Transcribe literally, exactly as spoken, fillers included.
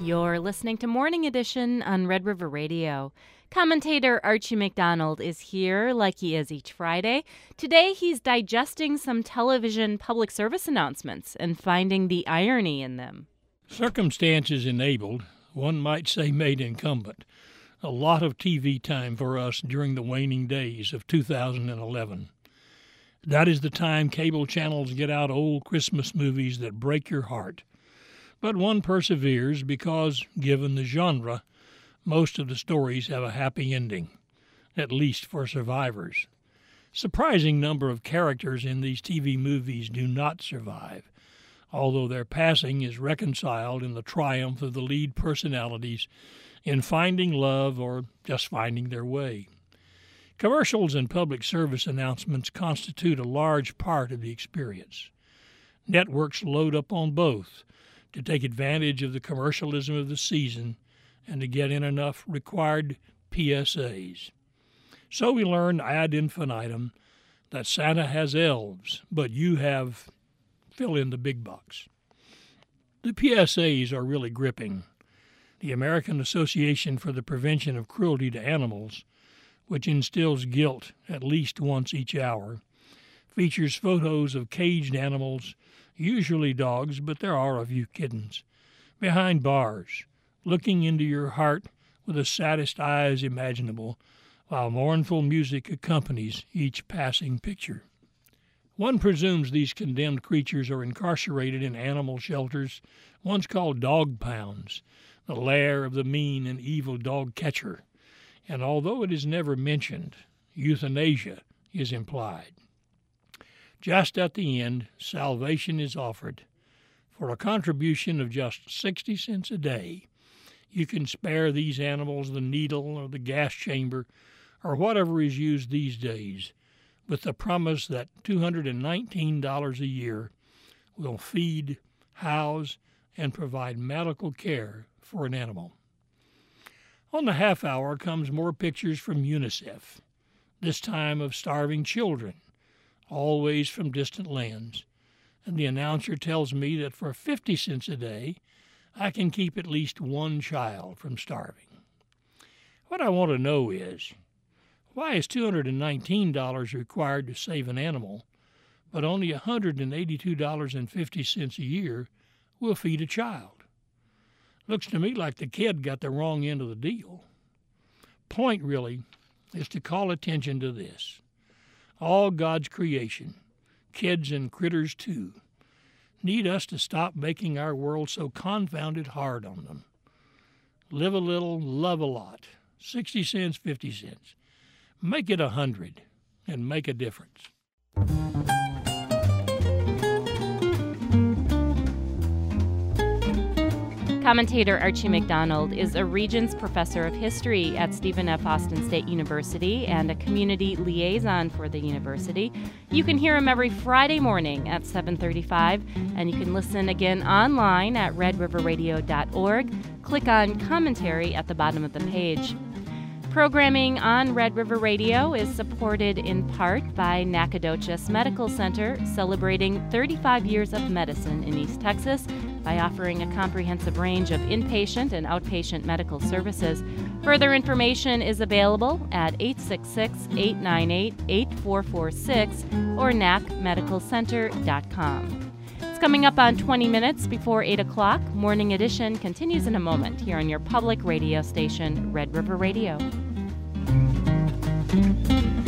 You're listening to Morning Edition on Red River Radio. Commentator Archie McDonald is here like he is each Friday. Today he's digesting some television public service announcements and finding the irony in them. Circumstances enabled, one might say made incumbent, a lot of T V time for us during the waning days of two thousand eleven. That is the time cable channels get out old Christmas movies that break your heart. But one perseveres because, given the genre, most of the stories have a happy ending, at least for survivors. Surprising number of characters in these T V movies do not survive, although their passing is reconciled in the triumph of the lead personalities in finding love or just finding their way. Commercials and public service announcements constitute a large part of the experience. Networks load up on both to take advantage of the commercialism of the season and to get in enough required P S As. So we learn ad infinitum that Santa has elves, but you have fill in the big box. The P S As are really gripping. The American Association for the Prevention of Cruelty to Animals, which instills guilt at least once each hour, features photos of caged animals, usually dogs, but there are a few kittens, behind bars, looking into your heart with the saddest eyes imaginable, while mournful music accompanies each passing picture. One presumes these condemned creatures are incarcerated in animal shelters, once called dog pounds, the lair of the mean and evil dog catcher, and although it is never mentioned, euthanasia is implied. Just at the end, salvation is offered. For a contribution of just sixty cents a day, you can spare these animals the needle or the gas chamber or whatever is used these days, with the promise that two hundred nineteen dollars a year will feed, house, and provide medical care for an animal. On the half hour comes more pictures from UNICEF, this time of starving children, always from distant lands, and the announcer tells me that for fifty cents a day, I can keep at least one child from starving. What I want to know is, why is two hundred nineteen dollars required to save an animal, but only one hundred eighty-two dollars and fifty cents a year will feed a child? Looks to me like the kid got the wrong end of the deal. Point, really, is to call attention to this. All God's creation, kids and critters too, need us to stop making our world so confounded hard on them. Live a little, love a lot. sixty cents, fifty cents. Make it a hundred and make a difference. Commentator Archie McDonald is a Regents Professor of History at Stephen F. Austin State University and a community liaison for the university. You can hear him every Friday morning at seven thirty-five, and you can listen again online at red river radio dot org. Click on Commentary at the bottom of the page. Programming on Red River Radio is supported in part by Nacogdoches Medical Center, celebrating thirty-five years of medicine in East Texas by offering a comprehensive range of inpatient and outpatient medical services. Further information is available at eight six six, eight nine eight, eight four four six or nac medical center dot com. It's coming up on twenty minutes before eight o'clock. Morning Edition continues in a moment here on your public radio station, Red River Radio.